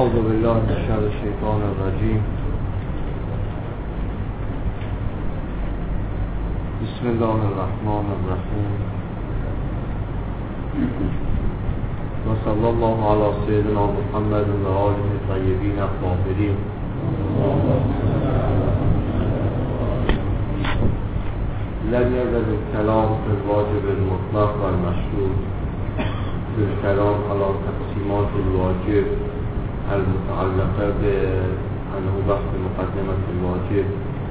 أعوذ بالله من شر الشيطان الرجيم. بسم الله الرحمن الرحيم. وصلى الله على سيدنا محمد وآله الطيبين الطاهرين. لم يزل الكلام في الواجب المطلق والمشروط في الكلام على تقسيمات الواجب المتعلقة بأنه بحث مقدمة الواجب،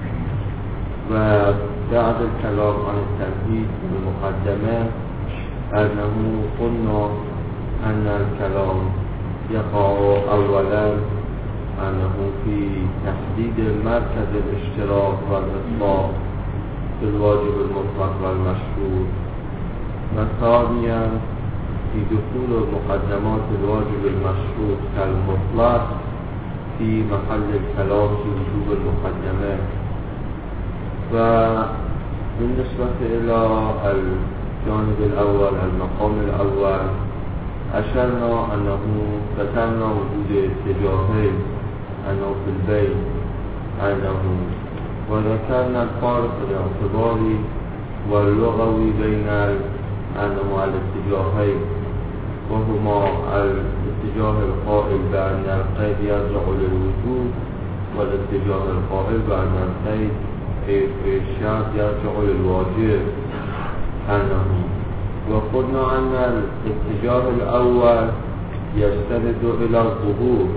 وبعد الكلام عن التمهيد بالمقدمة أنه قلنا أن الكلام يقع أولا أنه في تحديد مركز الاشتراك والإطلاق في الواجب المطلق والمشروط، وثانيا في دخول مقدمات الواجب المشروط كالمطلق في محل الكلام في وجوب المقدمات. وبالنسبة إلى الجانب الأول المقام الأول أشرنا أنه ذكرنا وجود اتجاهين، أنه في البين وذكرنا الفارق الاعتباري واللغوي بين أنه الاتجاهين، وهما الاتجاه القائل بأن القيد يرجع للوجود، والاتجاه القائل بأن القيد في الشرط يرجع للواجب. وقلنا أن الاتجاه الأول يستند إلى الظهور،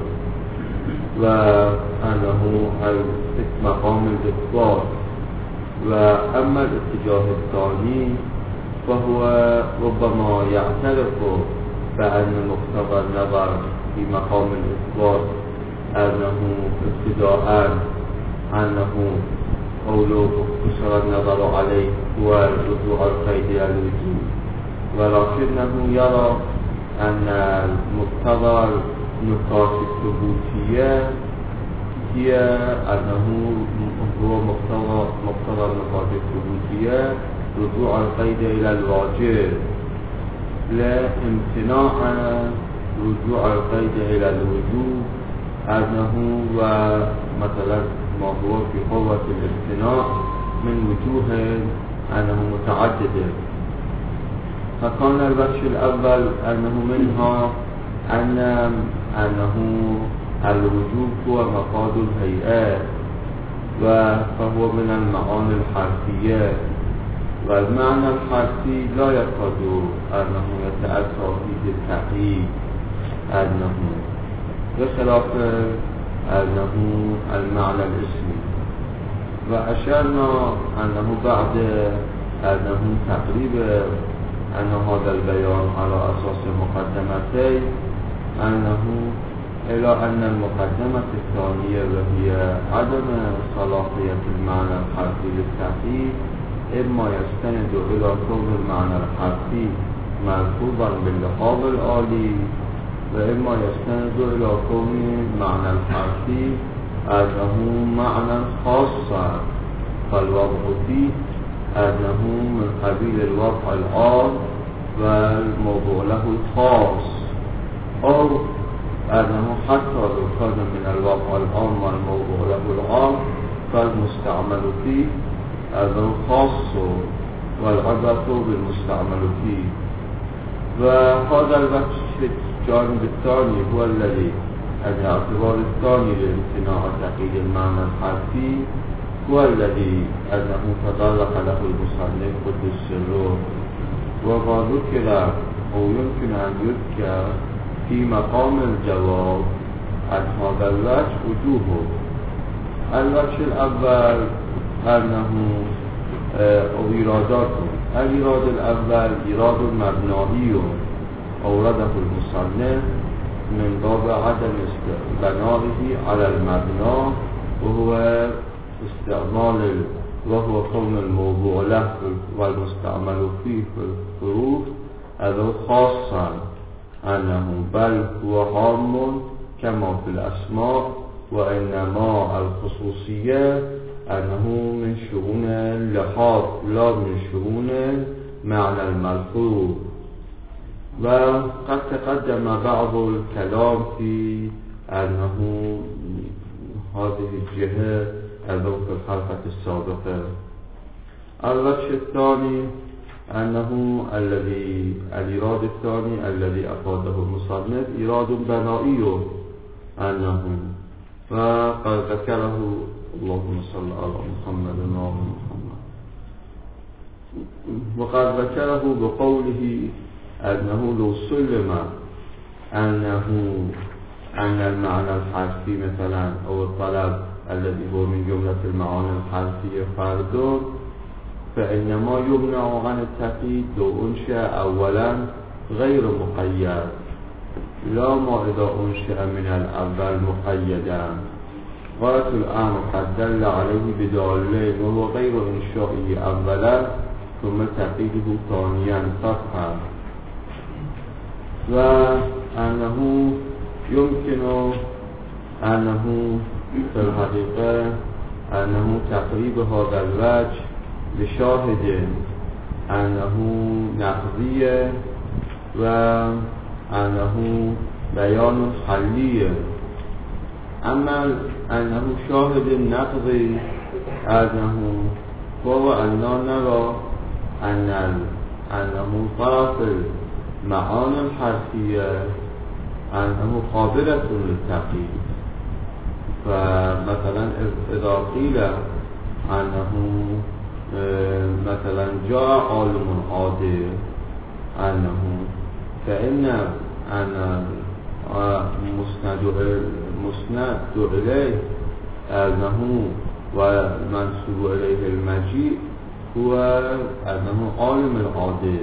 وأنه مقام الإثبات، وأما الاتجاه الثاني فهو ربما يعترف بأن مقتضى النظر في مقام الإثبات أنه ابتداء أنه قوله قصر النظر عليه هو رجوع القيد إلى الوجود، ولكنه يرى أن مقتضى النقاط الثبوتية هي أنه هو مقتضى النقاط الثبوتية رجوع القيد إلى الواجب، لا امتناع رجوع القيد إلى الوجود، أنه ومثلا ما هو في قوة الامتناع من وجوه أنه متعددة. فكان الوجه الأول أنه منها أنه الوجود هو مفاد الهيئات، فهو من المعاني الحرفية، والمعنى الحرفي لا يكاد أنه يتأتى فيه التقييد بخلاف أنه المعنى الاسمي. وأشرنا أنه بعد أنه تقريبا أن هذا البيان على أساس مقدمتين أنه إلى أن المقدمة الثانية وهي عدم صلاحية المعنى الحرفي للتقييد إما يستند إلى كون المعنى الحرفي ملفوظا باللحاظ الآلي، وإما يستند إلى كون المعنى الحرفي أنه معنى خاصا، فالوضع فيه أنه من قبيل الوضع العام والموضوع له الخاص، أو أنه حتى لو كان من الوضع العام والموضوع له العام فالمستعمل فيه أنه خاص والعبرة بالمستعمل فيه. وهذا الجانب الثاني هو الذي الاعتبار الثاني لامتناع تقييد المعنى الحرفي هو الذي أنه تطرق له المصنف قدس سره، وما ذكر أو يمكن أن يذكر في مقام الجواب عن هذا الوجه وجوهه. الوجه الأول أنه إيراداته. الإيراد الأول إيراد مبنائي أورده المصنف من باب عدم بنائه على المبنى، وهو كون الموضوع له والمستعمل فيه في الحروف أو خاصا أنه بل هو عام كما في الأسماء، وإنما الخصوصية أنه من شؤون اللحاظ لا من شؤون معنى الملفوظ. وقد تقدم بعض الكلام في أنه هذه الجهة أيضا في الحلقة السابقة. الوجه الثاني أنه الإيراد الثاني الذي أفاده المصنف إيراد بنائي، أنه فقد ذكره اللهم صل على محمد وآل محمد، وقد ذكره بقوله أنه لو سلم أن المعنى الحرفي مثلا أو الطلب الذي هو من جملة المعاني الحرفية فرد، فإنما يمنع عن التقييد لو أنشأ أولا غير مقيد، لا ما إذا أنشأ من الأول مقيدا. غاية الأمر قد دل عليه بدليل، وهو غير إنشائه أولا ثم تقييده ثانيا فتحا، وأنه يمكن أنه في الحقيقة أنه تقريب هذا الوجه لشاهد أنه نقضية وأنه بيان حلية. أما أنه شاهد نقضي أنه هو أن نرى أنه طرف المعاني الحرفية أنه قابلة للتقييد. فمثلا إذا قيل أنه مثلا جاء عالم عادل أنه، فإن مسند إليه أنه ومنسوب إليه المجيء هو أنه عالم العادل،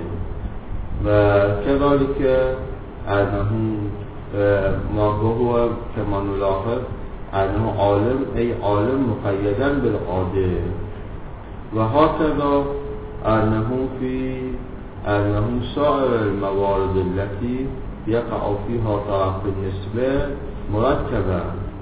وكذلك أنه ما هو كما نلاحظ أنه عالم أي عالم مقيدا بالعادل. وهكذا أنه سائر الموارد التي يقع فيها طرف النسبة مركبا،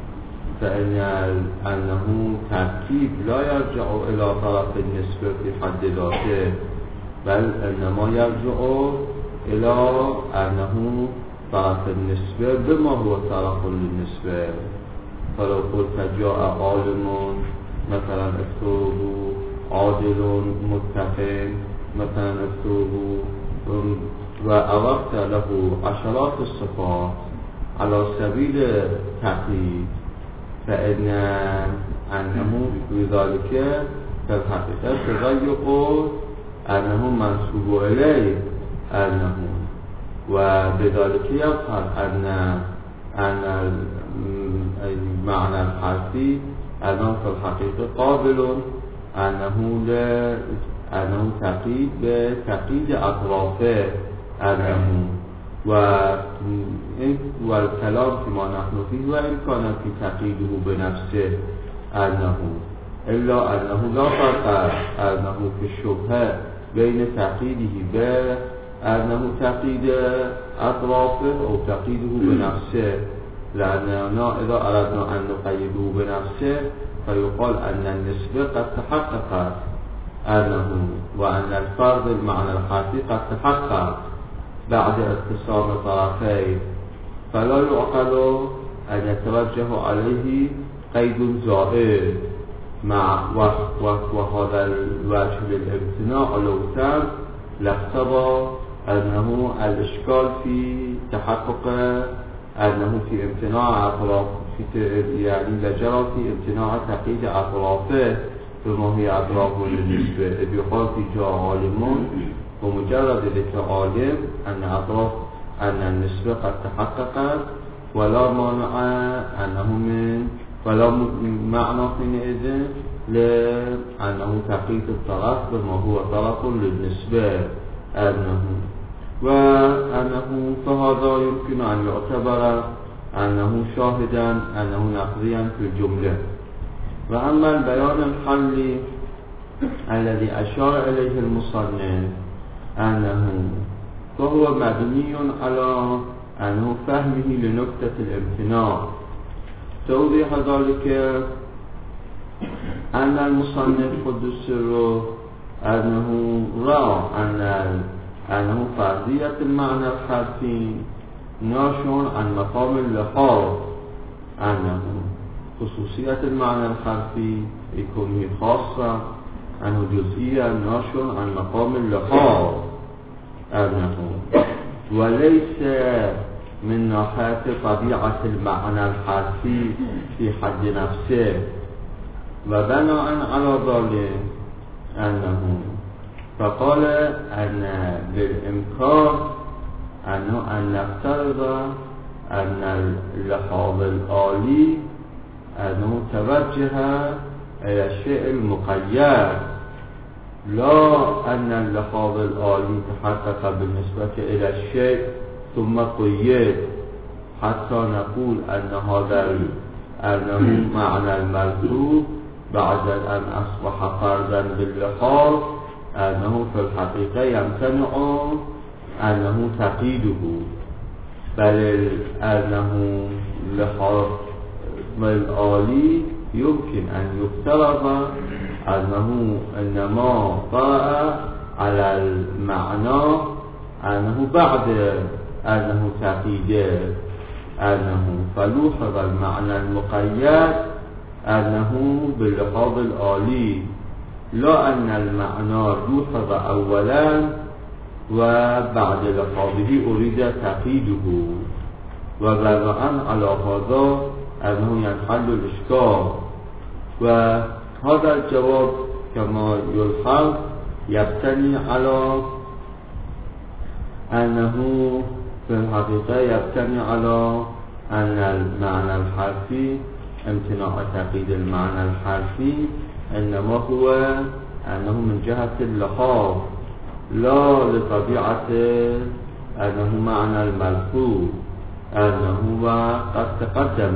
أنه تركيب لا يرجع إلى طرف النسبة في حد ذاته، بل إنما يرجع إلى أنه طرف النسبة بما هو طرف للنسبة. فلو قلت جاء عالم مثلا اكتبه عادل متقن مثلا اكتبه، وأردت له عشرات الصفات على سبيل تقييد، أنه بذلك في الحقيقة تضيق أنه منسوب إليه أنه، وبذلك يظهر أن المعنى الحرفي أنه في الحقيقة قابل أنه تقييد بتقييد أطرافه أنه، والكلام فيما نحن فيه وإن كان في تقييده بنفسه أنه، إلا أنه لا فرق أنه في الشبهة بين تقييده بأنه تقييد أطرافه أو تقييده بنفسه، لأننا إذا أردنا أن نقيده بنفسه فيقال أن النسبة قد تحققت أنه، وأن الفرد المعنى الحرفي قد تحقق بعد اتصال طرفين، فلا يعقل أن يتوجه عليه قيد زائد وهذا الوجه للامتناع لو تم لاقتضى أنه الإشكال في تحقق أنه في امتناع أطراف يعني لجرى في امتناع تقييد أطرافه بما هي أطراف للنسبة، إذ يقال في جاء عالم ومجرد ذكر عالم أن النسبة قد تحققت، ولا مانع ولا معنى حينئذ لأنه تقييد الطرف بما هو طرف للنسبة وأنه فهذا يمكن أن يعتبر أنه شاهدا أنه نقضيا في الجملة. وأما البيان الحلي الذي أشار إليه المصنف فهو مبني على أنه فهمه لنكتة الامتناع. توضيح ذلك أن المصنف قدس سره أنه رأى أنه فرضية المعنى الحرفي ناشئ عن مقام اللحاظ أنه خصوصية المعنى الحرفي يكون خاصة أنه جزئية ناشئ عن مقام اللحاظ أنه وليس من ناحية طبيعة المعنى الحرفي في حد نفسه. وبناء على ذلك أنه فقال أن بالإمكان أن نفترض أن اللحاظ الآلي أنه توجه إلى الشيء المقيد، لا أن اللحاظ الآلي تحقق بالنسبة إلى الشيء ثم قيد حتى نقول أنه معنى الملفوظ بعد أن أصبح فردا باللحاظ أنه في الحقيقة يمتنع أنه تقييده، بل أنه لحاظ الآلي يمكن أن يفترض أنه إنما طرأ على المعنى أنه بعد أنه تقييده أنه فلوحظ المعنى المقيد أنه باللحاظ الآلي، لا أن المعنى لوحظ أولا وبعد لحاظه أريد تقييده. وبناء على هذا أنه ينحل الإشكال. وهذا الجواب كما يلحظ يبتني على أنه في الحقيقة يبتني على أن المعنى الحرفي امتناع تقييد المعنى الحرفي إنما هو أنه من جهة اللحاظ لا لطبيعة أنه معنى الملفوظ، أنه قد تقدم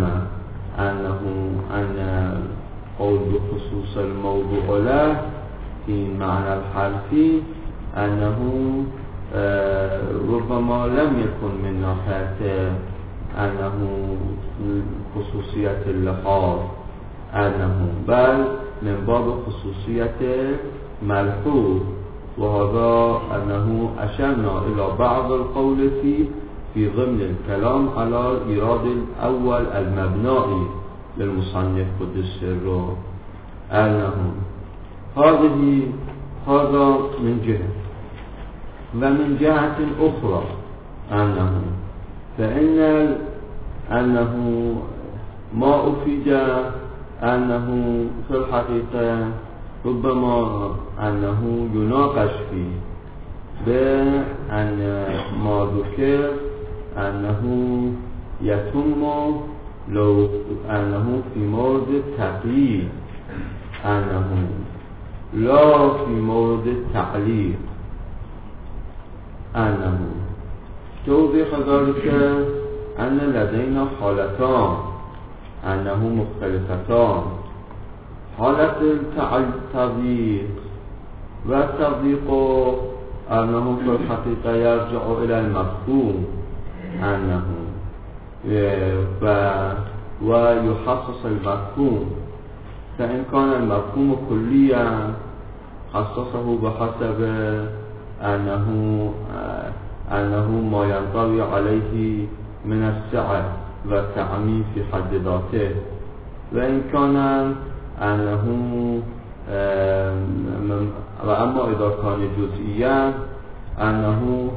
أن قول بخصوص الموضوع له في المعنى الحرفي أنه ربما لم يكن من ناحية أنه خصوصية اللحاظ أنه بل من باب خصوصية ملحوظ، وهذا أنه أشرنا إلى بعض القول في ضمن الكلام على الإيراد الأول المبنائي للمصنف قدس سره أنه هذا من جهة. ومن جهة أخرى أنه ما أفيد أنه في الحقيقة ربما أنه يناقش فيه بأن ما ذكر أنه يتم لو أنه في مورد التقييد أنه لا في مورد التعليق، أنه توضيح ذلك أن لدينا حالتان أنه مختلفتان، حالة التضييق والتضييق أنه في الحقيقة يرجع إلى المفهوم أنه ويحسس المفهوم، فإن كان المفهوم كليا خصصه بحسب أنه ما ينطوي عليه من السعة والتعميم في حد ذاته، وإن كان أنه وأما إذا كان جزئيا أنه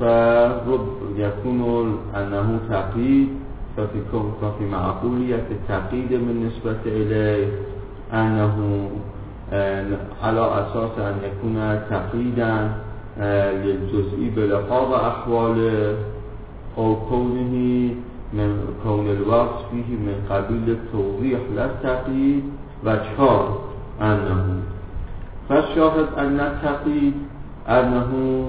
يكون أنه تقييد، ففي معقولية التقييد بالنسبة إليه أنه على أساس أن يكون تقييدا للجزئي بلحاظ أحواله أو كونه من كون الوصف فيه من قبيل التوضيح لا التقييد وجهان أنه فالشاهد أن التقييد أنه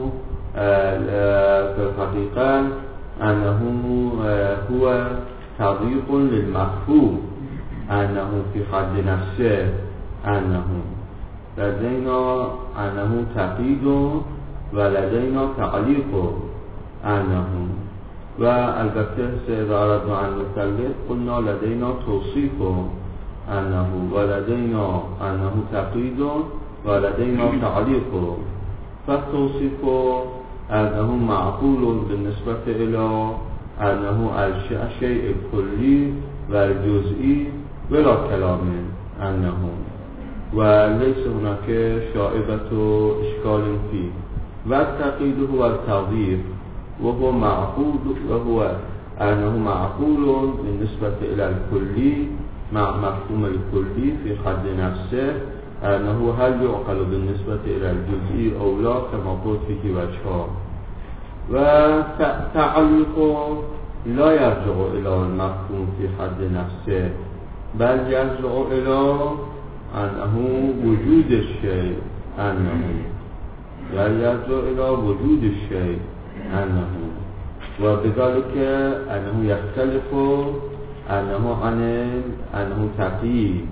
في الحقيقة أنه هو تضييق للمفهوم أنه في حد نفسه أنه لدينا أنه تقييد ولدينا تعليق أنه والبته إذا أردنا أن نثلث قلنا لدينا توصيف أنه ولدينا أنه تقييد ولدينا تعليق. فالتوصيف أنه معقول بالنسبة إلى أنه الشيء الكلي والجزئي ولا كلام أنه، وليس هناك شائبة إشكال فيه. والتقييد هو التوظيف، وهو أنه معقول بالنسبة إلى الكلي مع مفهوم الكلي في حد نفسه، أنه هل يعقل بالنسبة إلى الجزئي أو لا كما قلت فيه وجهان. وتعلق لا يرجع إلى المفهوم في حد نفسه، بل يرجع إلى أنه وجود الشيء، يرجع إلى وجود الشيء وبذلك أنه يختلف أنه تقييد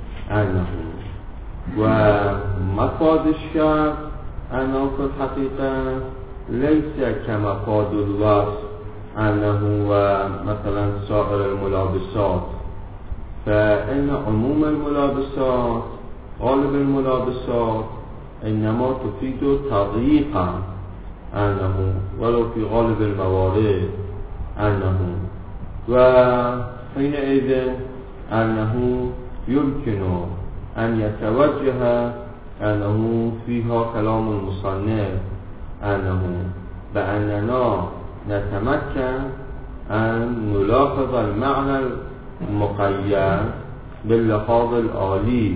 ومفاد الشرط أنه في الحقيقة ليس كمفاد الوصف أنه مثلا سائر الملابسات، فإن عموم الملابسات غالب الملابسات إنما تفيد تضييقا ولو في غالب الموارد وحينئذ أنه يمكن أن يتوجه أنه فيها كلام المصنف بأننا نتمكن أن نلاحظ المعنى المقيد باللحاظ الآلي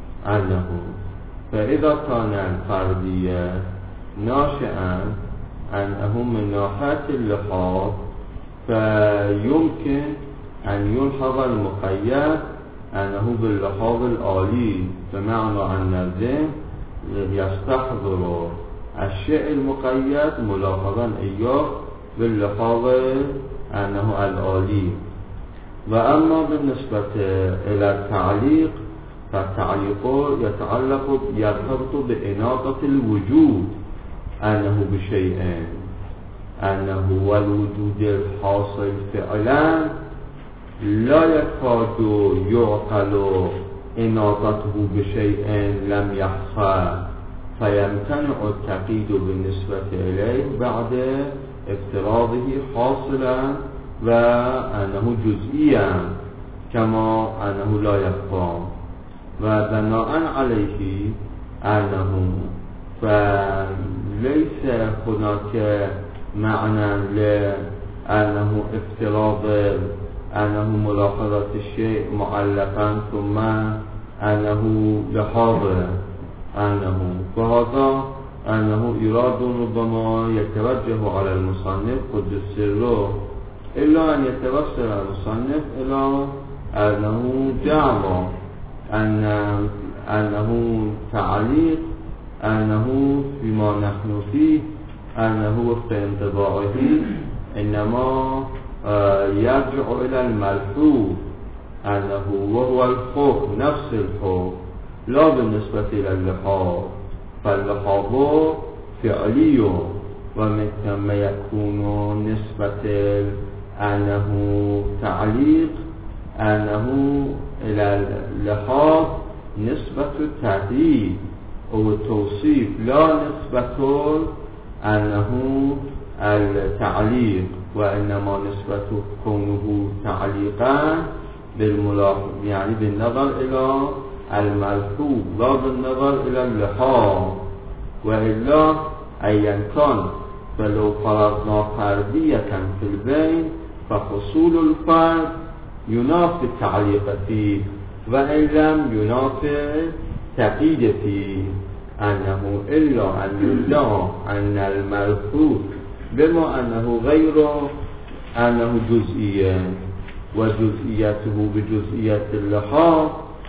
فإذا كان الفردية ناشئا أنه من ناحية اللحاظ فيمكن أن يلحظ المقيد أنه باللحاظ الآلي، بمعنى أن الذهن يستحضر الشيء المقيد ملاحظا إياه باللحاظ أنه الآلي. وأما بالنسبة إلى التعليق فالتعليق يرتبط بإناقة الوجود أنه بشيئين، أنه والوجود الحاصل فعلا لا يكاد يعقل إناقته بشيء لم يحصل، فيمتنع التقييد بالنسبة إليه بعد افتراضه حاصلا وأنه جزئيا كما أنه لا يبقى. وبناء عليه فليس هناك معنى لأنه افتراض أنه ملاحظة الشيء معلقا ثم أنه لحاظ فهذا أنه إراد ربما يتوجه على المصنف قدس سره، إلا أن يتوصل المصنف إلى أنه جعل أنه تعليق فيما نحن فيه أنه في انطباعه إنما يرجع إلى الملحوظ وهو الحكم نفس الحكم لا بالنسبة إلى اللحاظ، فاللحاظ فعلي ومن ثم يكون نسبة أنه تعليق إلى اللحاظ نسبة التعديل أو التوصيف لا نسبة أنه التعليق، وإنما نسبة كونه تعليقا يعني بالنظر إلى الملحوظ لا بالنظر إلى اللحاظ. وإلا أيا كان فلو فرضنا فردية في البين فحصول الفرد ينافي التعليق فيه، وإن لم ينافي تقييد فيه، أنه إلا أن يدعى أن الملحوظ بما أنه غير أنه جزئيا وجزئيته بجزئية اللحاظ،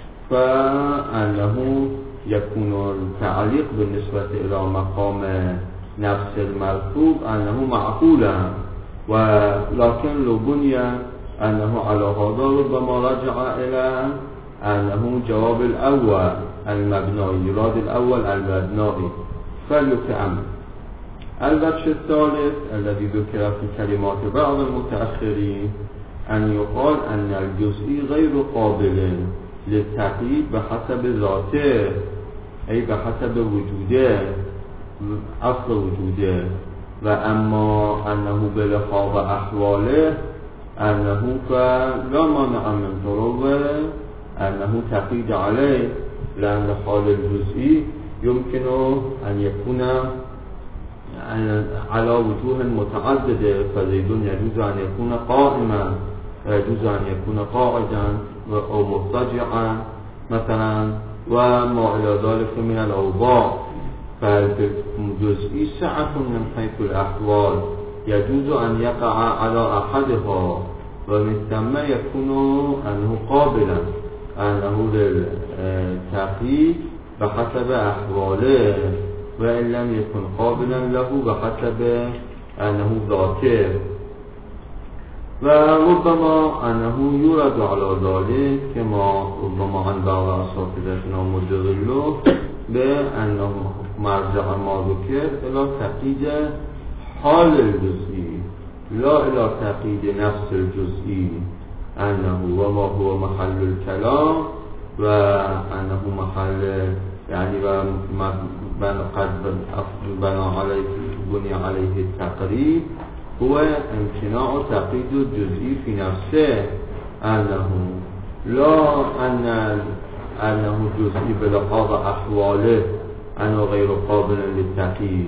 فأنه يكون التعليق بالنسبة إلى مقام نفس الملحوظ أنه معقولا، ولكن لو بني أنه على هذا ربما رجع إلى أنه جواب الأول المبنائي، يراد الأول المبنائي. فليتأمل. الوجه الثالث الذي ذكر في كلمات بعض المتأخرين أن يقال أن الجزئي غير قابل للتقييد بحسب ذاته، أي بحسب وجوده أصل وجوده، و اما انه بلحاظ احواله انه فلا مانع من ضروره انه تقييد عليه، لأن الحال الجزئي يمكن أن يكون على وجوه متعددة، فزيد يجوز أن يكون قائما، يجوز أن يكون قاعدا أو مضطجعا مثلا وما إلى ذلك من الأوضاع. فالجزئي سعة من حيث الأحوال، يجوز أن يقع على أحدها، ومن ثم يكون أنه قابلا أنه للتقييد بحسب أحواله، وإن لم يكن قابلا له بحسب أنه ذاكر. وربما أنه يرد على ذلك كما ربما عن بعض أساتذتنا مدغله بأنه مرجع ما ذكر إلى تقييد حال الجزئي لا إلى تقييد نفس الجزئي، أنه وما هو محل الكلام، وأنه محل يعني قد بني عليه التقريب هو امتناع تقييد الجزئي في نفسه، أنه لا أنه جزئي بلحاظ أحواله أنه غير قابل للتقييد،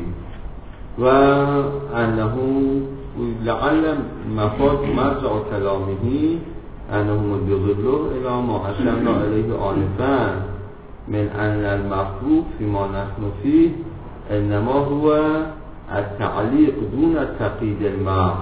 وأنه لعل مفاد مرجع كلامه أنه مدغله إلى ما أشرنا إليه آنفا من أن المفروض فيما نحن فيه إنما هو التعليق دون التقييد المحض،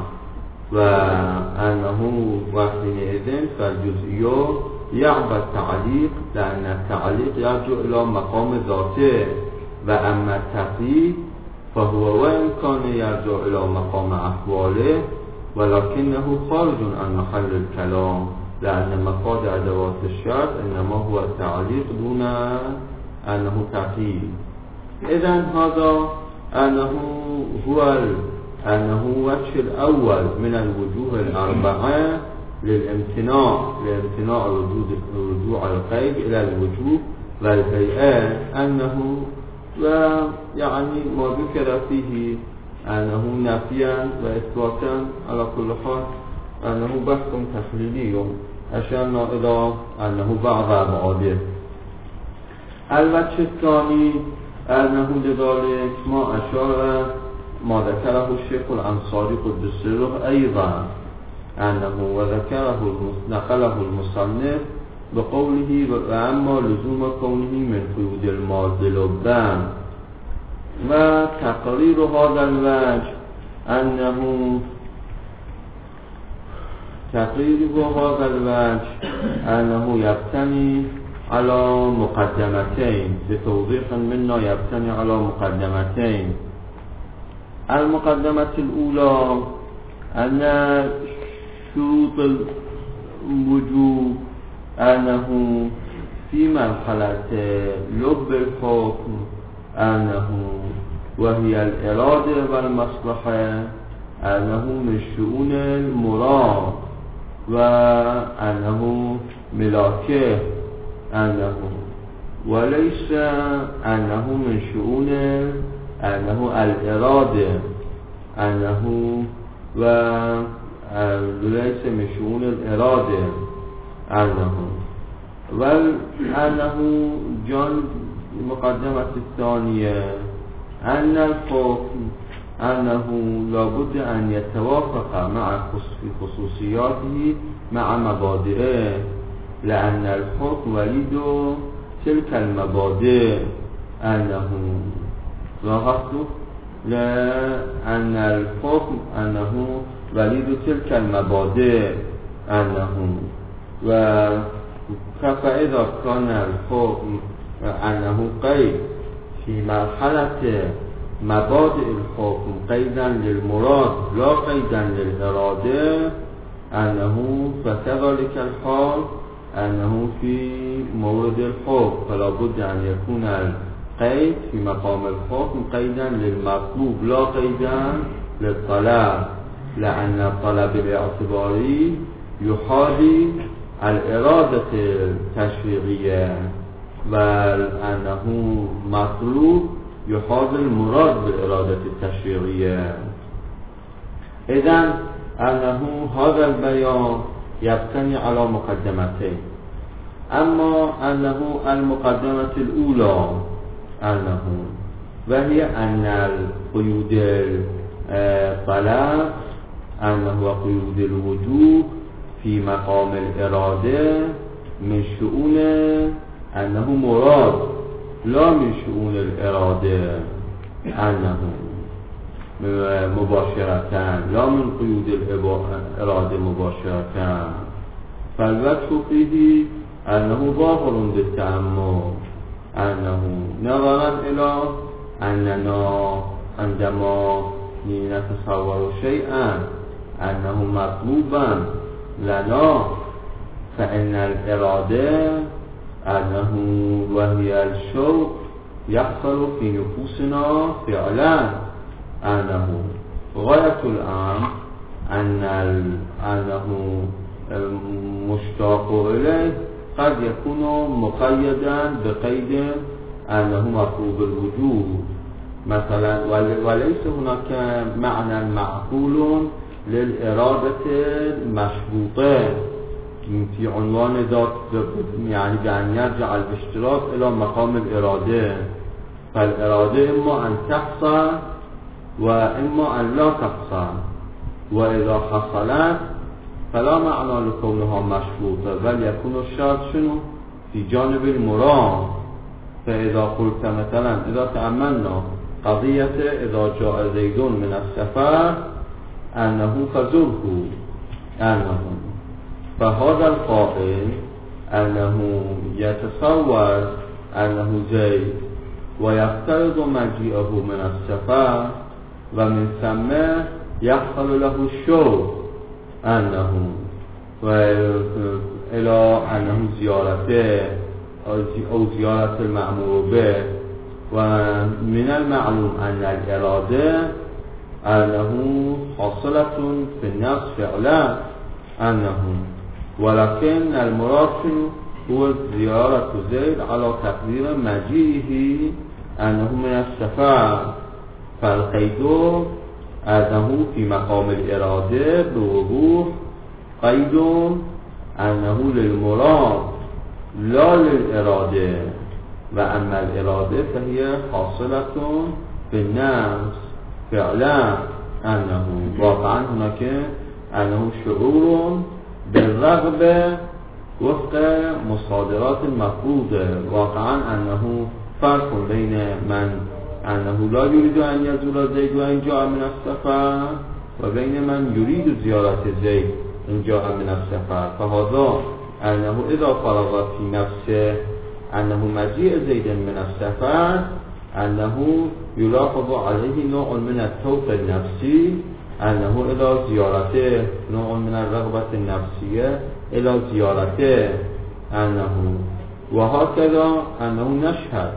وأنه وحينئذ فالجزئي يعبى التعليق، لأن التعليق يرجع إلى مقام ذاته، وأما التقييد فهو وإن كان يرجع إلى مقام أحواله ولكنه خارج عن محل الكلام، لأن مفاد أدوات الشرط إنما هو التعليق دون أنه تقييد. إذن هذا أنه وجه الأول من الوجوه الأربعة للامتناع رجوع القيد إلى الوجوه والهيئات، أنه ويعني ما ذكر فيه أنه نفيا وإثباتا على كل حال أنه بحث تحليلي أشرنا إلى أنه بعض أبعاده. الوجه الثاني أنه لذلك ما أشار ما ذكره الشيخ الأنصاري قدس سره أيضا، أنه وذكره نقله المصنف بقوله وأما لزوم كونه من قيود الماضي لبان، وتقرير هذا الوجه أنه يبتني على مقدمتين، بتوضيح منا يبتني على مقدمتين. المقدمة الأولى أن شروط الوجوب أنه في مرحلة لب الحكم أنه وهي الإرادة والمصلحة أنه من شؤون المراد، وأنه ملاكه أنه وليس أنه من شؤون أنه الإرادة أنه وليس من شؤون الإرادة وأنه جان المقدمة الثانية أن الحكم أنه لابد أن يتوافق مع خصوصياته مع مبادئه، لأن الحكم وليد تلك المبادئ، أنه لاحظت لأن الحكم أنه وليد تلك المبادئ أنه فإذا كان الحكم أنه قيد في مرحلة مبادئ الحكم قيدا للمراد لا قيدا للإرادة، أنه فكذلك الحال أنه في مورد الحكم فلا بد أن يكون القيد في مقام الحكم قيدا للمطلوب لا قيدا للطلب، لأن الطلب الاعتباري يحاذي الإرادة التشريعية، بل أنه مطلوب يحاذي المراد بالإرادة التشريعية. إذن أنه هذا البيان يبتني على مقدمتين. أما أنه المقدمة الأولى أنه وهي أن القيود الطلب أنه قيود الوجوب في مقام الإرادة من شؤون أنه مراد لا من شؤون الإرادة أنه مباشرة لا من قيود الإرادة مباشرة. فالوجه فيه أنه ظاهر بالتأمل أنه نظرا إلى أننا عندما نتصور شيئا أنه مطلوبا لنا فإن الإرادة أنه وهي الشوق يحصل في نفوسنا فعلا أنه غاية الأمر أنه مشتاق إليه قد يكون مقيدا بقيد أنه مطلوب الوجود مثلا، وليس هناك معنى معقول للإرادة المشروطة في عنوان ذات، يعني بأن يرجع الاشتراك إلى مقام الإرادة. فالإرادة إما أن تحصل وإما أن لا تحصل، وإذا حصلت فلا معنى لكونها مشروطة، بل يكون الشرط شنو؟ في جانب المراد. فإذا قلت مثلا إذا تأملنا قضية إذا جاء زيد من السفر أنه فزره أنه، فهذا القائل أنه يتصور أنه زيد ويفترض مجيئه من السفر، ومن ثم يحصل له الشوق أنه إلى أنه زيارته أو زيارة المأمور به. ومن المعلوم أن الإرادة أنه حاصلة في النفس فعلا أنه، ولكن المراد هو زيارة زيد على تقدير مجيئه أنه من السفر. فالقيد أنه في مقام الإرادة بوضوح قيد أنه للمراد لا للإرادة، وأما الإرادة فهي حاصلة في النفس فعلا أنه واقعا هناك أنه شعور بالرغبة وفق مصادرات المفروضة. واقعا أنه فرق بين من أنه لا يريد أن يزور زيد وإن جاء من السفر، وبين من يريد زيارة زيد إن جاء من السفر. فهذا أنه إذا فرغ في نفسه أنه مجيء زيد من السفر أنه يلاحظ عليه نوع من التوق النفسي، أنه إلى زيارته نوع من الرغبة النفسية إلى زيارته أنه. وهكذا أنه نشهد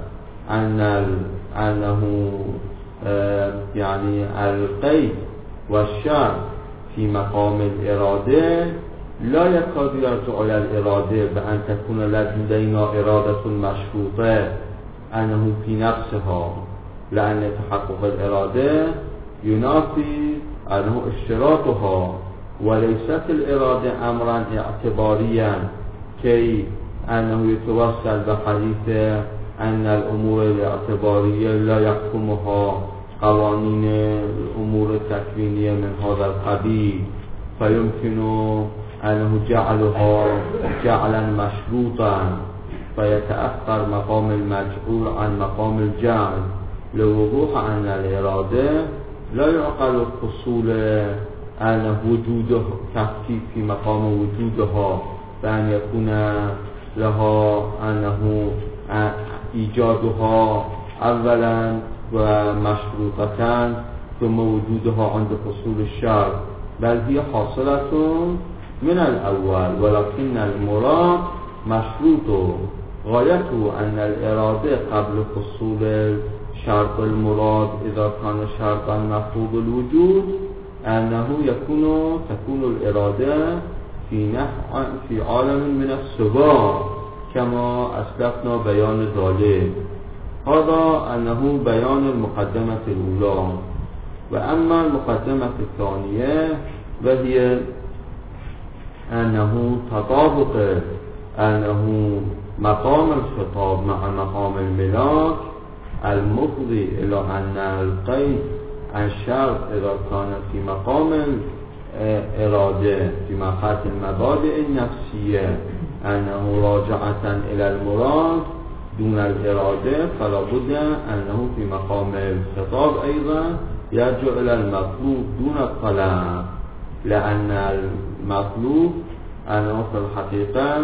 أنه يعني القيد والشرط في مقام الإرادة لا يكاد يرجع إلى الإرادة بأن تكون لدينا إرادة مشروطة أنه في نفسها، لأن تحقق الإرادة ينافي أنه اشتراطها، وليست الإرادة أمرا اعتباريا كي أنه يتوصل بحديث أن الأمور الاعتبارية لا يحكمها قوانين الأمور التكوينية من هذا القبيل، فيمكن أنه جعلها جعلا مشروطا فيتأخر مقام المجعول عن مقام الجعل، لوضوح أن الإرادة لا يعقل حصول أن وجوده تفكيك في مقام وجودها، بأن يكون لها أنه إيجادها أولا ومشروطة ثم وجودها عند حصول الشرط، بل هي حاصلة من الأول، ولكن المراد مشروط. غايته أن الإرادة قبل حصول شرط المراد إذا كان شرطا مفروض الوجود أنه تكون الإرادة في عالم من السباع كما أسلفنا بيان ذلك. هذا أنه بيان المقدمة الأولى. وأما المقدمة الثانية وهي أنه تطابق أنه مقام الخطاب مع مقام الملاك المفضي إلى أن القيد الشرط إذا كان في مقام الإرادة في مقام المبادئ النفسية أنه راجعة إلى المراد دون الإرادة، فلا بد أنه في مقام الخطاب أيضا يرجع إلى المطلوب دون الطلب، لأن المطلوب أنه في الحقيقة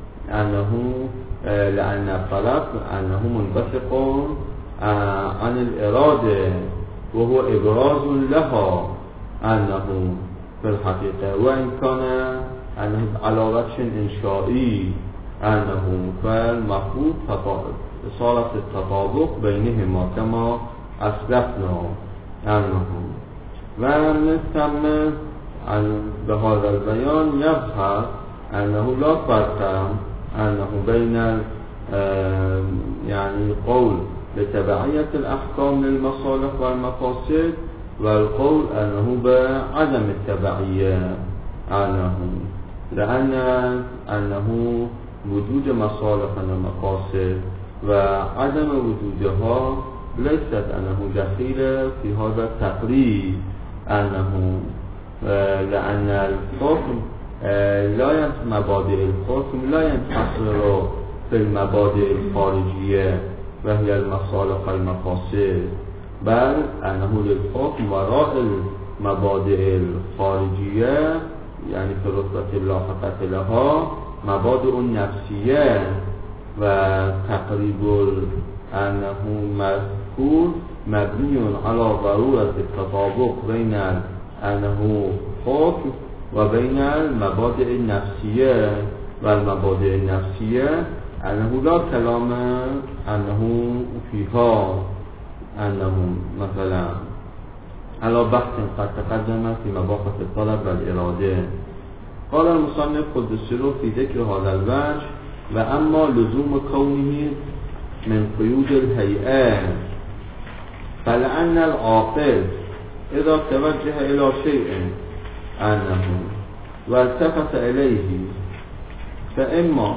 لأن الطلب أنه منبثق عن الإرادة وهو إبراز لها أنه في الحقيقة، وإن كان أنه على وجه إنشائي أنه فالمفروض صارت التطابق بينهما كما أسلفنا أنه، ومن ثم بهذا البيان يظهر أنه لا فرق أنه بين يعني قول بتبعية الأحكام للمصالح والمفاسد والقول أنه بعدم التبعية لأنه وجود مصالح ومفاسد وعدم وجودها ليست أنه دخيلة في هذا التقريب، لأن الحكم مبادئ الحكم لا ينحصر في المبادئ الخارجية وهي المصالح والمفاسد، بل أنه للحكم وراء المبادئ الخارجية يعني في رتبة اللاحقة لها مبادئ نفسية، وتقريب أنه مذكور مبني على ضرورة التطابق بين أنه حكم وبين المبادئ النفسية، والمبادئ النفسية أنه لا كلام أنه فيها أنه مثلا على بحث قد تقدم في مباحث الطلب والإرادة. قال المصنف قدس له في ذكر هذا الوجه: وأما لزوم كونه من قيود الهيئات فلأن العاقل إذا توجه إلى شيء أنه والتفت إليه، فإما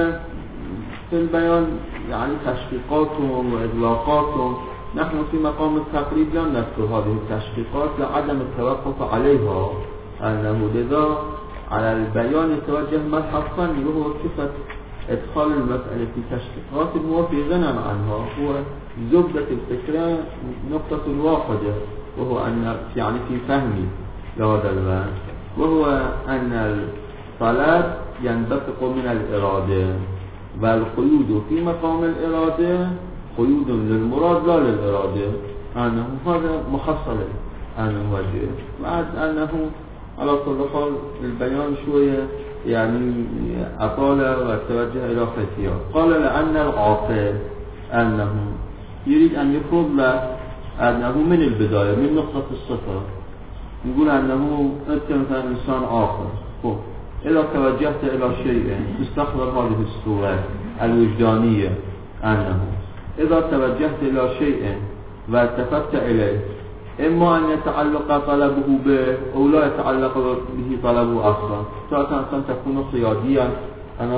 في البيان يعني تشقيقاتهم وإطلاقاتهم، نحن في مقام التقريب لم نذكر هذه التشقيقات لعدم التوقف عليها، أنه لذا على البيان يتوجه مبحث فني وهو كيف إدخال المسألة في تشقيقات الموافي غنى عنها، هو زبدة الفكرة نقطة واحدة، وهو أن يعني في فهمي لهذا الوجه، وهو أن الطلب ينبثق من الإرادة، والقيود في مقام الإرادة قيود للمراد لا للإرادة، أنه هذا محصل أنه وجه، بعد أنه على كل حال البيان شوية يعني أطال وتوجه إلى فتيات. قال لأن العاقل أنه يريد أن يفرض له أنه من البداية من نقطة الصفر، يقول أنه أنت مثلا إنسان آخر، إذا توجهت إلى شيء استخدم هذه الصورة الوجدانية، أنه إذا توجهت إلى شيء والتفت إليه إما أن يتعلق طلبه به أو لا يتعلق به طلبه أصلا، سواء تكون خياليا أنا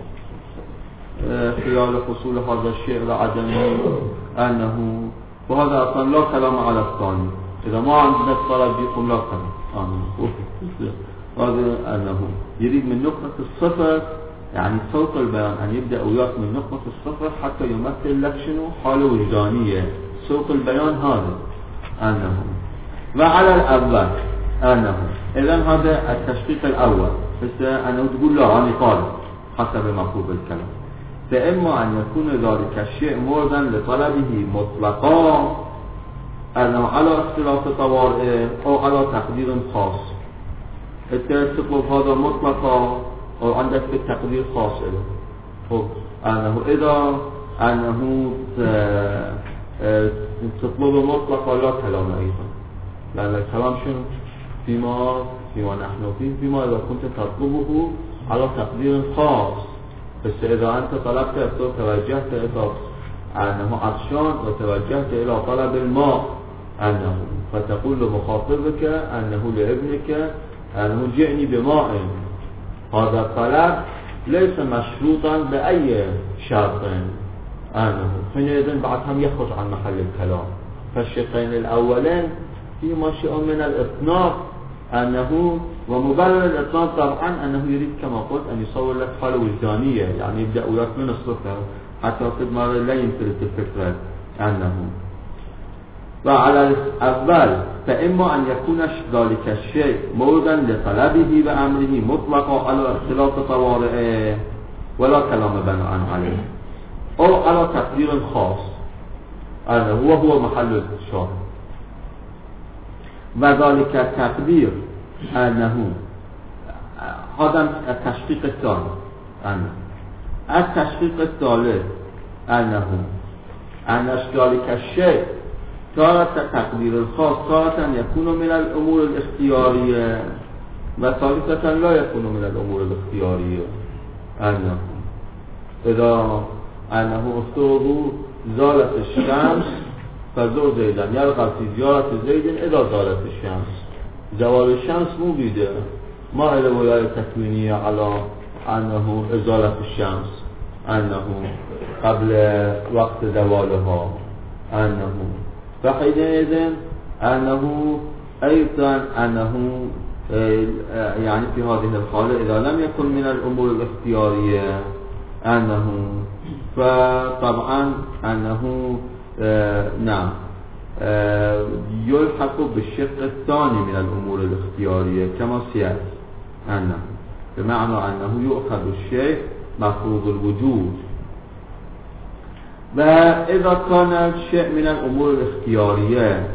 خيال حصول هذا الشيء لعدمه، أنه وهذا أصلا لا كلام على الثاني، إذا ما عندنا الطلب يقوم لا كلام، هذا أنه يريد من نقطة الصفر يعني صوت البيان أن يبدأ وياك من نقطة الصفر حتى يمثل لك شنو حالة وجدانية، صوت البيان هذا أنه. وعلى الأول أنه إذن هذا التشقيق الأول، بس أنه تقول لا أنا طالب حسب مفهوم الكلام، فإما أن يكون ذلك الشيء مردا لطلبه مطلقا أنه على اختلاف طوارئ أو على تقدير خاص، تطلب هذا مطلقا أو عندك في التقدير خاص له، أنه إذا أنه تطلب مطلقا لا كلام أيضا، لأن الكلام شنو فيما نحن فيما إذا كنت تطلبه على تقدير خاص، بس إذا أنت طلبت توجهت إلى أنه عطشان وتوجهت إلى طلب الماء أنه فتقول لمخاطبك أنه لابنك أنه جئني بماء. هذا الطلب ليس مشروطا بأي شرط أنه حينئذ بعد هم يخرج عن محل الكلام. فالشقين الأولين فيما شيء من الإطناب أنه ومبرر الإطناب طبعا أنه يريد كما قلت أن يصور لك حالة وجدانية، يعني يبدأ وياك من الصفر حتى وقت مرة لا يمتلك الفكرة أنه. وعلى الأول فإما أن يكون ذلك الشيء موردا لطلبه بأمره مطلقا على اختلاط طوارئه ولا كلام بناء عليه، أو على تقدير خاص أنه هو محل الشرط. وذلك التقدير أنه هذا التشقيق الثاني. التشقيق الثالث أن ذلك الشيء تارة تقدير الخاص تارة يكون من الأمور الاختيارية وثالثة لا يكون من الأمور الاختيارية. أنه افترضوا زالت الشمس فزور زيدا يرغب في زيارة زيد إذا زالت الشمس. زوال الشمس مو بيده ما إلى ولاية تكوينية على أنه إزالة الشمس أنه قبل وقت زوالها أنه فحينئذ أنه أيضا أنه يعني في هذه الحالة إذا لم يكن من الأمور الاختيارية أنه فطبعا أنه نعم يلحق بالشق الثاني من الأمور الاختيارية كما سيأتي أنه بمعنى أنه يؤخذ الشيء مفروض الوجود. وإذا كان الشيء من الأمور الاختيارية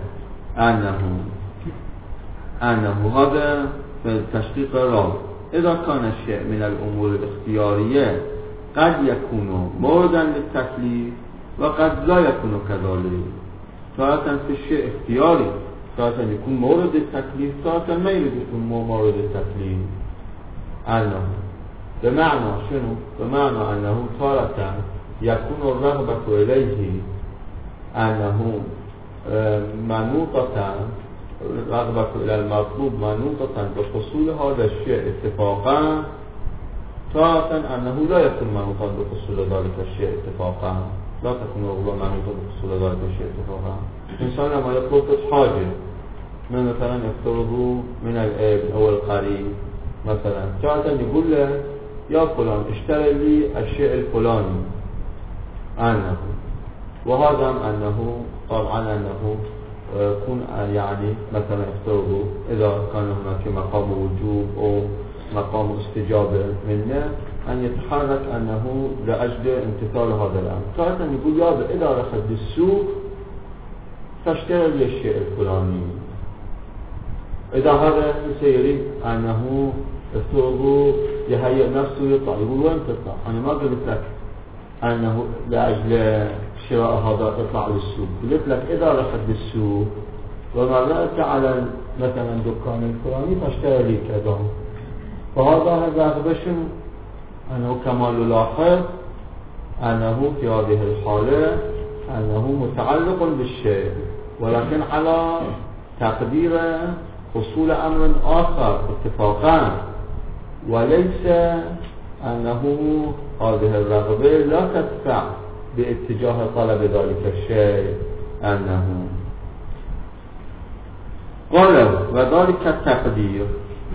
أنه هذا التشقيق الرابع إذا كان الشيء من الأمور الاختيارية قد يكون موردا للتكليف وقد لا يكون كذلك. تارة في الشيء اختياري تارة يكون مورد التكليف تارة ما يريد يكون مورد التكليف. أنه بمعنى شنو؟ بمعنى أنه تارة يكون الرغبة إليه أنه منوطة الرغبة إلى المطلوب منوطة بحصول هذا الشيء اتفاقا تارة أنه لا يكون منوطا بحصول ذلك الشيء اتفاقا لا تكون الرغبة منوطة بحصول ذلك الشيء اتفاقا. إنسان لما يطلب حاجة من مثلا يفترضه من الابن أو القريب مثلا تارة يقول له يا فلان اشتري لي الشيء الفلاني أنه وهذا أنه طبعا أنه يكون يعني مثلا افترضوا إذا كان هناك مقام وجوب أو مقام استجابة منه أن يتحرك أنه لأجل امتثال هذا الأمر. تارة يقول يا إذا رحت بالسوق فاشتري لي الشيء الفلاني. إذا هذا سيريد أنه افترضوا يهيئ نفسه يطلع يقول وين تطلع؟ أنا ما قلت لك أنه لأجل شراء هذا تطلع للسوق، قلت لك إذا رحت للسوق ومرأت على مثلا دكان الفلاني فاشتري لي كذا. فهذا الرغبة شنو؟ أنه كما نلاحظ أنه في هذه الحالة أنه متعلق بالشيء ولكن على تقدير حصول أمر آخر اتفاقا وليس أنه هذه الرغبة لا تدفع باتجاه طلب ذلك الشيء. أنه قال وذلك التقدير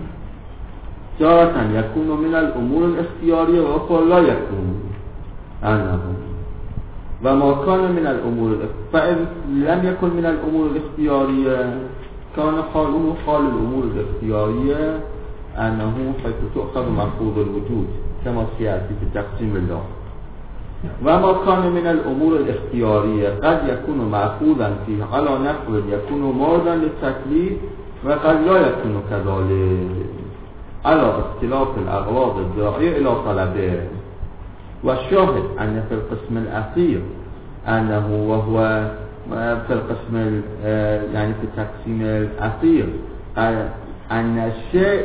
تارة يكون من الأمور الاختيارية وأخرى لا يكون أنه وما كان من الأمور فإن لم يكن من الأمور الاختيارية كان حاله حال الأمور الاختيارية أنه حيث تؤخذ مفروض الوجود كما سيأتي في تقسيم الله. وما كان من الأمور الاختيارية قد يكون مأخوذا فيه على نحو يكون موردا للتكليف وقد لا يكون كذلك على اختلاف الأغراض الداعية إلى طلبه. والشاهد أن في القسم الأخير أنه وهو في القسم يعني في التقسيم الأخير أن الشيء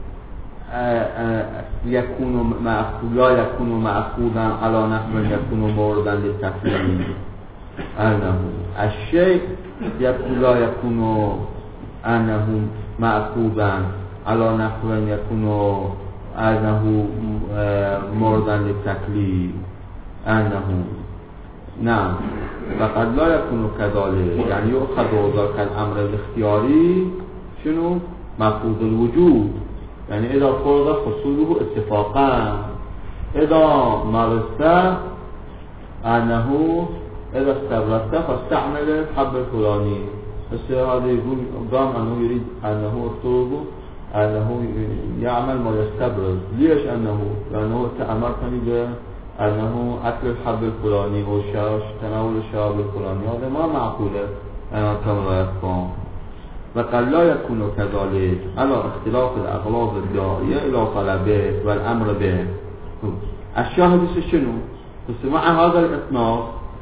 يكون لا يكون مأخوذا على نحو يكون موردا للتكليف. أنه الشيء لا يكون أنه معقوبا على نحو يكون أنه مردا للتكليف أنه نعم فقد لا يكون كذلك، يعني يؤخذ ذاك الأمر الاختياري شنو مفروض الوجود، يعني إذا فرض حصوله اتفاقا، إذا مارست أنه إذا استبرست فاستعمل الحب الفلاني، بس هذا يقول قام أنه يريد أنه اكتبه أنه يعمل ما يستبرز. ليش أنه؟ لأنه تأمرتني بأنه أكل الحب الفلاني أو تناول الشراب الفلاني، هذا ما معقوله كما لا يفهم. وقد لا يكون كذلك على اختلاف الأغلاظ الداعية إلى طلبه والأمر به. الشاهد شنو؟ بس مع هذا الإطناب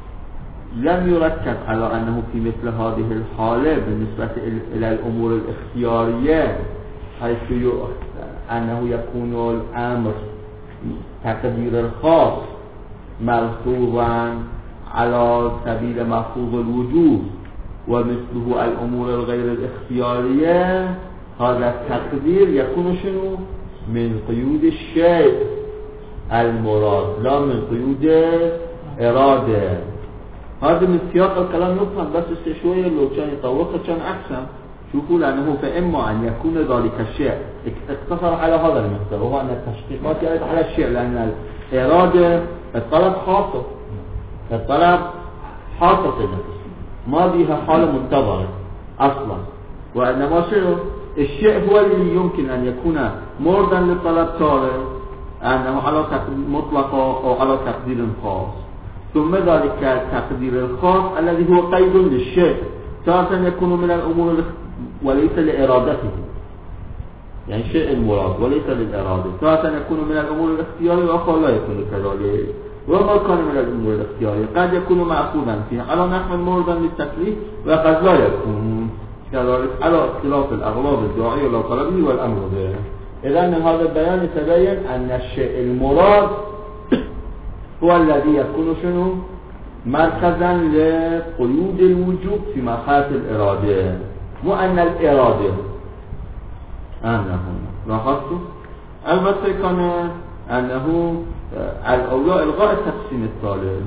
لم يركز على أنه في مثل هذه الحالة بالنسبة إلى الأمور الاختيارية حيث أنه يكون الأمر تقدير الخاص ملحوظا على سبيل مفروض الوجود، ومثله الأمور الغير الاختيارية هذا التقدير يكون شنو؟ من قيود الشيء المراد لا من قيود إرادة. هذا من سياق الكلام نفهم، بس شوية لو كان يطوقه كان أحسن. شوفوا لأنه فإما أن يكون ذلك الشيء اقتصر على هذا المقدار، وهو أن التشقيقات يرد على الشيء، لأن الإرادة الطلب خاصة، الطلب حاصل النفس ما بها حالة منتظرة أصلا، وإنما الشيء هو اللي يمكن أن يكون مردا للطلب تارة أنه على مطلقة أو على تقدير خاص، ثم ذلك التقدير الخاص الذي هو قيد للشيء تارة يكون من الأمور وليس لإرادته، يعني شيء المراد وليس للإرادة، تارة يكون من الأمور الاختيارية وآخر لا يكون كذلك. وما كان من الأمور الاختيارية قد يكون مأخوذا فيه على نحو مردا للتكليف وقد لا يكون كذلك على اختلاف الأغلاظ الداعية إلى طلبه والأمر به. إذن من هذا البيان يتبين أن الشيء المراد هو الذي يكون شنو؟ مركزا لقيود الوجود في مرحلة الإرادة، مو أن الإرادة أنه لاحظتوا؟ البته كان أنه الأولى إلغاء التقسيم الثالث،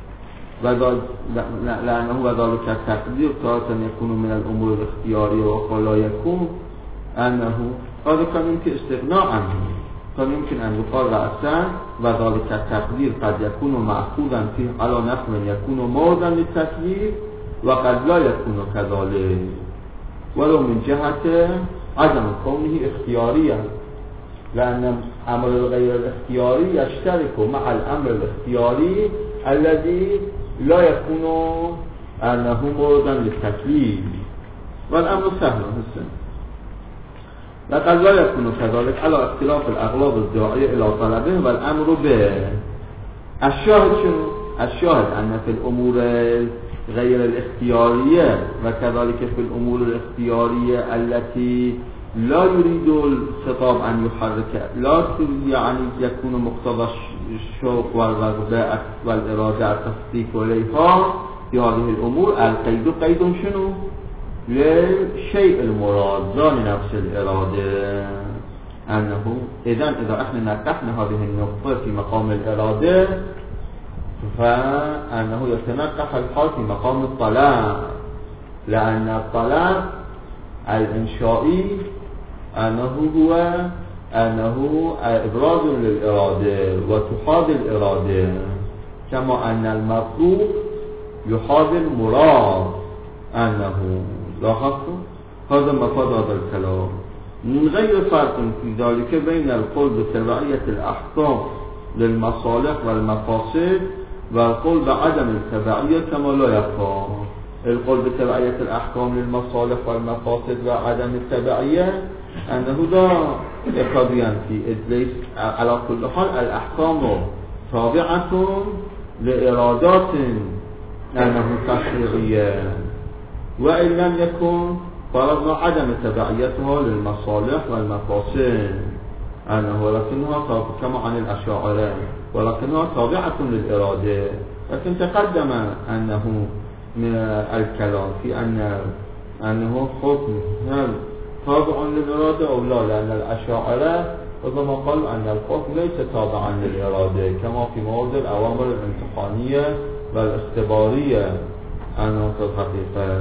لأنه وذلك التقدير تارة يكون من الأمور الاختيارية وآخر لا يكون أنه هذا كان يمكن استغناء عنه، كان يمكن أن يقال رأسا وذلك التقدير قد يكون مأخوذا فيه على نحو يكون مردا للتكليف وقد لا يكون كذلك، ولو من جهة عدم كونه اختياريا، لأن الأمر الغير الاختياري يشترك مع الأمر الاختياري الذي لا يكون أنه مردا للتكليف، والأمر سهل حسن. لقد لا يكون كذلك على اختلاف الأغلاظ الداعية إلى طلبه والأمر به. الشاهد شنو؟ الشاهد أن في الأمور غير الاختيارية وكذلك في الأمور الاختيارية التي لا يريد الخطاب أن يحرك، لا يعني يكون مقتضى الشوق والرغبة والإرادة التصديق إليها في هذه الأمور القيد قيد شنو؟ للشيء المراد لا لنفس الإرادة. أنه إذا احنا نقحنا هذه النقطة في مقام الإرادة فأنه يتنقح الحال في مقام الطلب، لأن الطلب الإنشائي أنه إبراز للإرادة وتحاذي الإرادة، كما أن المطلوب يحاذي المراد. أنه لاحظتم هذا مفاد هذا الكلام، من غير فرق في ذلك بين القول بتبعية الأحكام للمصالح والمفاسد والقول بعدم التبعية كما لا يفهم. القول بتبعية الأحكام للمصالح والمفاسد وعدم التبعية أنه لا يقضيان فيه، ليس على كل حال الأحكام تابعة لإرادات أنه تشريعية، وإن لم يكن فرضنا عدم تبعيتها للمصالح والمفاسد ولكنها كما عن الأشاعرة ولكنها تابعة للإرادة. لكن تقدم أنه الكلام في أنه حكم هل تابع للإرادة أو لا، لأن الأشاعرة ربما قالوا أن الحكم ليس تابعا للإرادة كما في مورد الأوامر الامتحانية والاختبارية أنه في الحقيقة،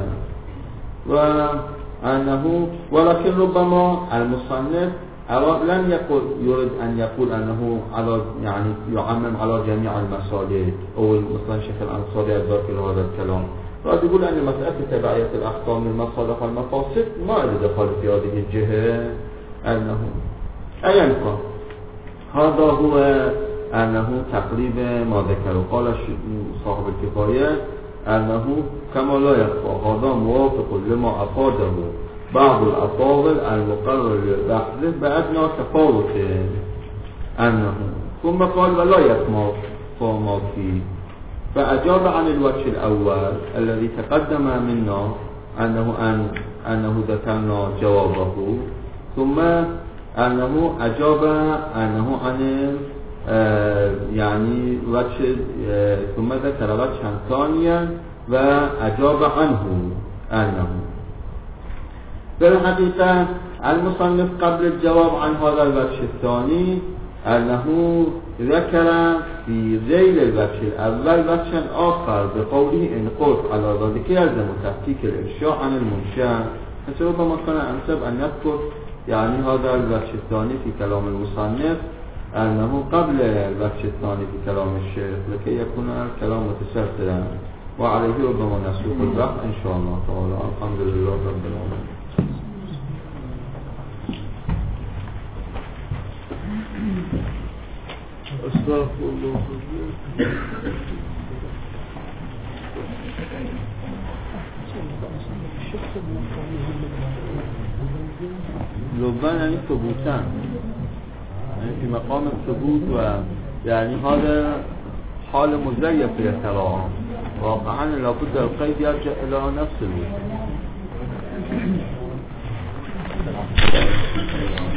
وأنه ولكن ربما المصنف لم يرد أن يقول أنه على يعني يعمم على جميع المسالك، أو مثلا شيخ الأنصاري الذاكر هذا الكلام، راد يقول أن مسألة تبعية الأحكام المصالح والمفاسد ما له دخل في هذه الجهة، أنه أيا كان هذا هو أنه تقريب ما ذكره. قال صاحب الكفاية أنه كما لا يخفى هذا موافق لما أفاده بعض الأفاضل المقرر للأخذ بأدنى تفاوت أنه، ثم قال ولا يسمع فما فيه، فأجاب عن الوجه الأول الذي تقدم منا أنه ذكرنا جوابه، ثم أنه أجاب أنه عن يعني وجه، ثم ذكر وجها ثانيا وأجاب عنه أنه في الحقيقة المصنف قبل الجواب عن هذا الوجه الثاني أنه ذكر في ذيل الوجه الأول وجها آخر بقوله إن قلت على ذلك يلزم تفكيك الإرشاء عن المنشأ، فربما كان أنسب أن يذكر يعني هذا الوجه الثاني في كلام المصنف أنه قبل الوجه الثاني في كلام الشيخ لكي يكون الكلام متسلسلا، وعليه ربما نسوق الوقت إن شاء الله تعالى. الحمد لله رب العالمين. استغفر الله. لبان يعني ثبوتان، يعني في مقام الثبوت، ويعني هذا حال مزيف للكلام، واقعا لابد القيد يرجع إلى نفس الوجه.